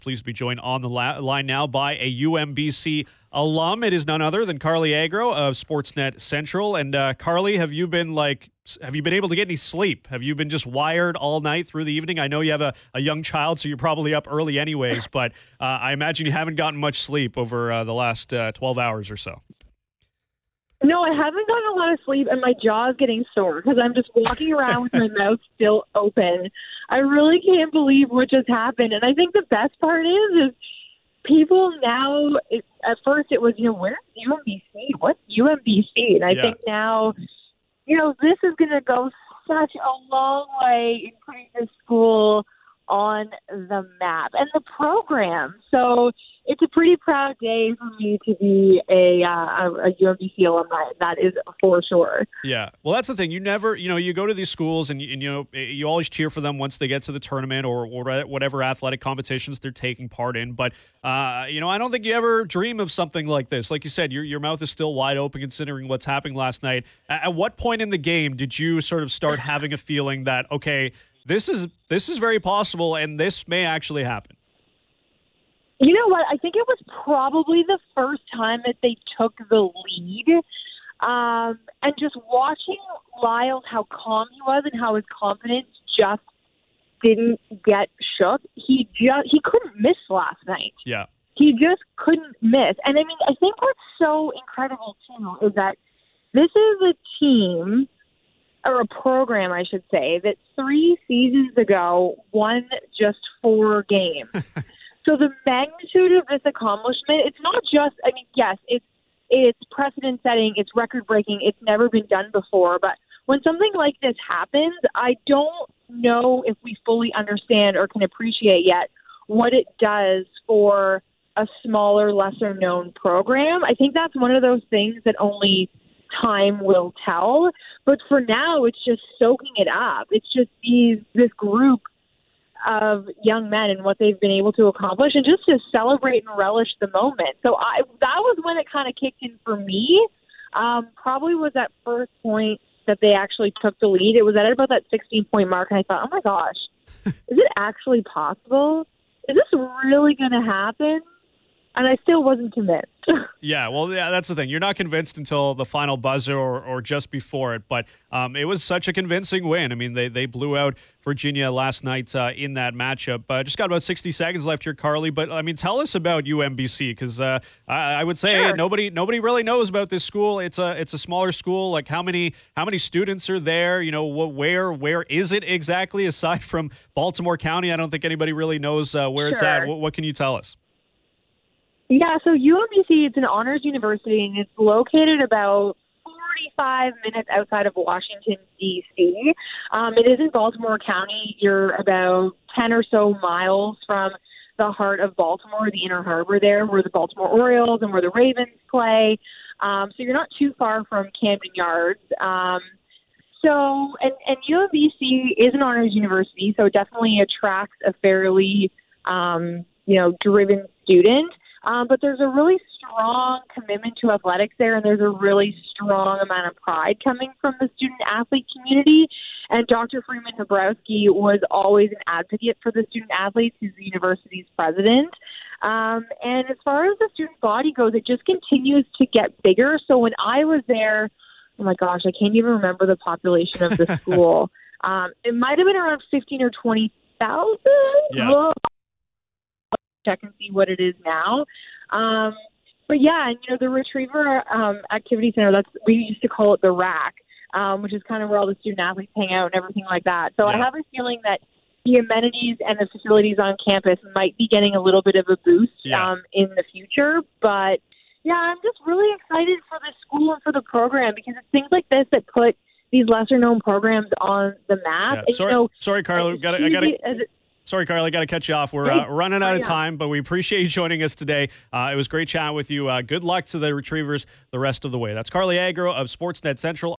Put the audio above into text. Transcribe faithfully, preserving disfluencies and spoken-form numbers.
Pleased to be joined on the la- line now by a U M B C alum. It is none other than Carly Agro of Sportsnet Central. And uh, Carly, have you been like, have you been able to get any sleep? Have you been just wired all night through the evening? I know you have a, a young child, so you're probably up early anyways, but uh, I imagine you haven't gotten much sleep over uh, the last uh, twelve hours or so. No, I haven't gotten a lot of sleep, and my jaw is getting sore because I'm just walking around with my mouth still open. I really can't believe what just happened. And I think the best part is, is people now, it, at first it was, you know, where's U M B C? What's U M B C? And I yeah. think now, you know, this is going to go such a long way in putting this school on the map and the program. So it's a pretty proud day for me to be a, uh, a U M B C alumni. That is for sure. Yeah. Well, that's the thing. You never, you know, you go to these schools and, and you know, you always cheer for them once they get to the tournament or, or whatever athletic competitions they're taking part in. But, uh, you know, I don't think you ever dream of something like this. Like you said, your, your mouth is still wide open considering what's happening last night. At what point in the game did you sort of start having a feeling that, okay, this is, this is very possible and this may actually happen? You know what? I think it was probably the first time that they took the lead. Um, and just watching Lyles, how calm he was and how his confidence just didn't get shook. He just he couldn't miss last night. Yeah. He just couldn't miss. And I mean, I think what's so incredible too is that this is a team or a program, I should say, that three seasons ago won just four games. So the magnitude of this accomplishment, it's not just, I mean, yes, it's it's precedent-setting, it's record-breaking, it's never been done before. But when something like this happens, I don't know if we fully understand or can appreciate yet what it does for a smaller, lesser-known program. I think that's one of those things that only time will tell. But for now, it's just soaking it up. It's just these this group of young men and what they've been able to accomplish, and just to celebrate and relish the moment. So I that was when it kind of kicked in for me. Um, probably was that first point that they actually took the lead. It was at about that sixteen-point mark, and I thought, oh my gosh, is it actually possible? Is this really going to happen? And I still wasn't convinced. Yeah, well, yeah, that's the thing. You're not convinced until the final buzzer or, or just before it. But um, it was such a convincing win. I mean, they they blew out Virginia last night uh, in that matchup. Uh, just got about sixty seconds left here, Carly. But, I mean, tell us about U M B C because uh, I, I would say sure. nobody nobody really knows about this school. It's a it's a smaller school. Like, how many how many students are there? You know, what, where where is it exactly aside from Baltimore County? I don't think anybody really knows uh, where sure. it's at. What, what can you tell us? Yeah, so U M B C, it's an honors university, and it's located about forty-five minutes outside of Washington, D C Um, it is in Baltimore County. You're about ten or so miles from the heart of Baltimore, the Inner Harbor there, where the Baltimore Orioles and where the Ravens play. Um, so you're not too far from Camden Yards. Um, so, and, and U M B C is an honors university, so it definitely attracts a fairly, um, you know, driven student. Um, but there's a really strong commitment to athletics there, and there's a really strong amount of pride coming from the student-athlete community. And Doctor Freeman Habrowski was always an advocate for the student-athletes. He's the university's president. Um, and as far as the student body goes, it just continues to get bigger. So when I was there, oh my gosh, I can't even remember the population of the school. um, it might have been around fifteen or twenty thousand. Yeah. Check and see what it is now. Um, but yeah, and you know, the Retriever um, Activity Center, that's we used to call it the Rack, um, which is kind of where all the student athletes hang out and everything like that. So yeah. I have a feeling that the amenities and the facilities on campus might be getting a little bit of a boost yeah. um, in the future. But yeah, I'm just really excited for the school and for the program because it's things like this that put these lesser known programs on the map. Yeah. And, sorry, you know, sorry, Carla, got I got to. Sorry, Carly, I got to cut you off. We're uh, running out of time, but we appreciate you joining us today. Uh, it was great chatting with you. Uh, good luck to the Retrievers the rest of the way. That's Carly Agro of Sportsnet Central.